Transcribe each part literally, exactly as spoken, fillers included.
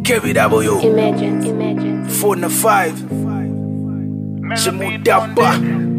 K V W. Imagine, imagine. Four na five. Chimudapa.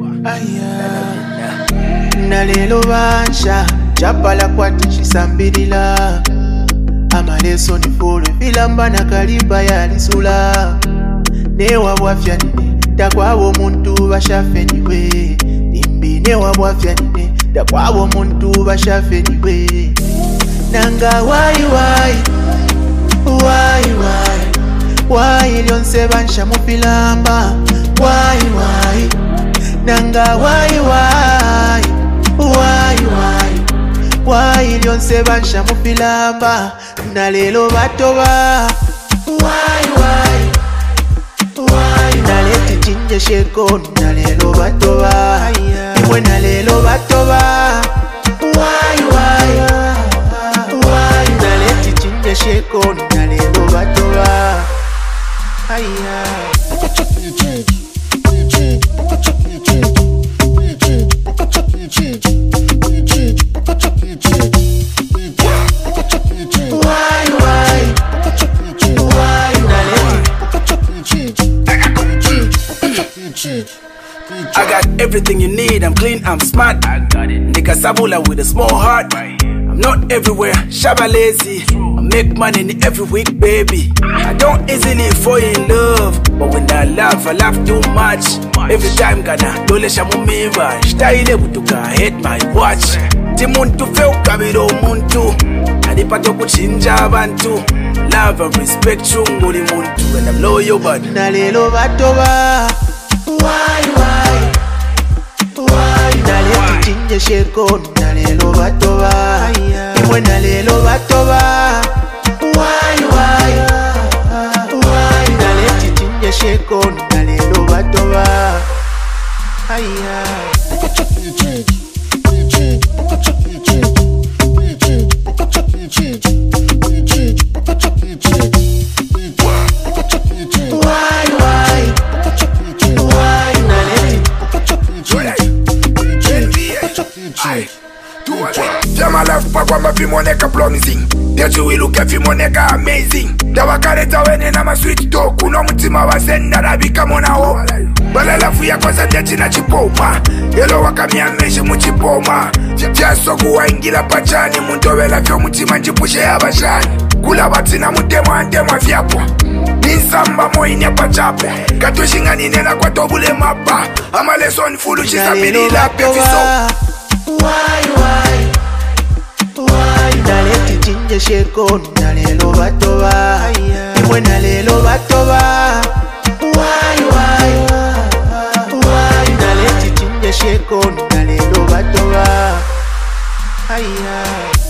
Aya Nalelo bansha Chapala kwati chisambirila Amaleso ni fulu Filamba na kaliba ya lisula Newa wafya nine Takwawo muntu bashafe niwe Nimbi newa wafya nine Takwawo muntu bashafe niwe Nanga wai wai Wai wai Wai lyonse bansha mufilamba Wai wai Nanga wai wai Wai wai Wai lyonse bansha mufilamba Nalelo batoba Wai wai Wai Naleti chinje sheko Nalelo batoba Imwe nalelo batoba Wai wai Wai Naleti chinje sheko Nalelo batoba Aya I got everything you need, I'm clean, I'm smart. I got it. Nigga Sabula with a small heart. I'm not everywhere, shabba lazy. I make money every week, baby. I don't easily fall in love, but when I laugh, I laugh too much. Every time gana dole shamumimba, style butuka hate my watch. Timuntu feu kabiro muntu, adipato kuchinja abantu. Love and respect chunguli muntu, and I'm loyal but Nalelo batoba. Why, why, why? Nalelo chinje sheko, nalelo batoba. Imwe nalelo batoba. Why, why, why? Nalelo chinje sheko, nalelo batoba. Aya. Jama love pa kwa mafi moneka promising. Dechu we look at moneka amazing. Dawa kareta wene na ma sweet talk. Kuno mutima wa senda na bika mona ho. Bala lafu ya kwa sati na chipoma. Yelo wakamia meshi muchipoma. Jaso kuwa ingila pachani. Muntowe la fyo mutima njipushe ya bashani. Kula bati na mutemo antemo fiapo. Ninsamba moini ya pachapo. Kato shinga ninena kwa tobule mapa. Ama leson fulu chisabili la pefiso. Why, why, why? Naleti chinje sheko, nalelo batoba. Imwe nalelo batoba. Why, why, why? Naleti chinje sheko, nalelo batoba. Aya.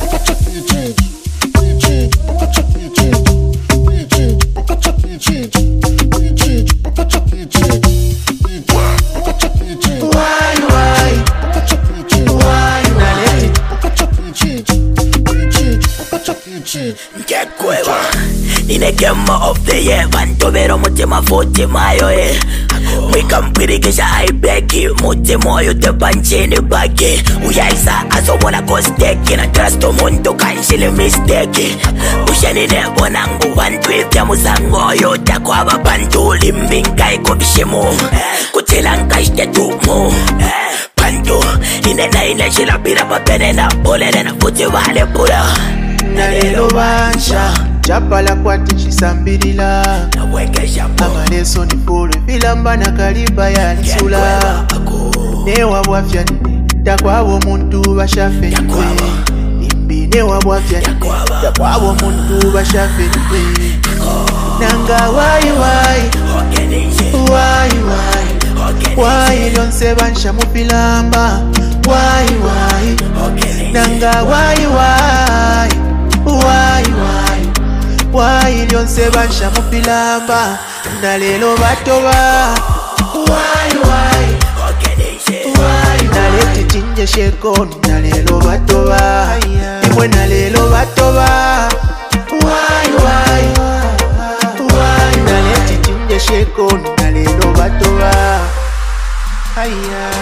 Get cueva Nine game of the year Vanto vero mutima futi mayo eh Mwika mpirikisha haibeki Muti moyo te panchini baki Uyaisa aso wana kosteki Na trust omuntu kanshili mistake Usheni nebo nangu Vantu ifya musango Yote kwa babantu Limbinka iko vishimu Kutila nkashte tumu Pantu Inena ina shila pira papene na pole Nena futi wale pula Nalelo bansha Chapala kwati chisambirila Amaleso ni fulu Filamba na kaliba ya lisula Newa wafya nine Takwawo muntu bashafe niwe Nimbi newa wafya nine Takwawo muntu bashafe niwe Nanga wai wai Wai wai Wai lyonse bansha mufilamba Wai wai Nanga wai wai Why, why, why lyonse bansha mufilamba Nalelo batoba Why, why, why Naleti chinje sheko Nalelo batoba Imwe nalelo batoba Why, why, why Naleti chinje sheko Nalelo batoba Aya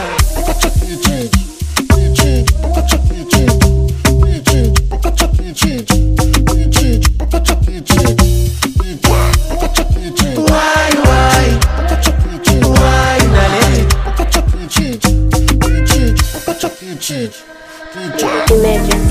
Cheat, cheat, cheat, cheat, cheat, cheat, cheat, cheat, cheat. Imagine.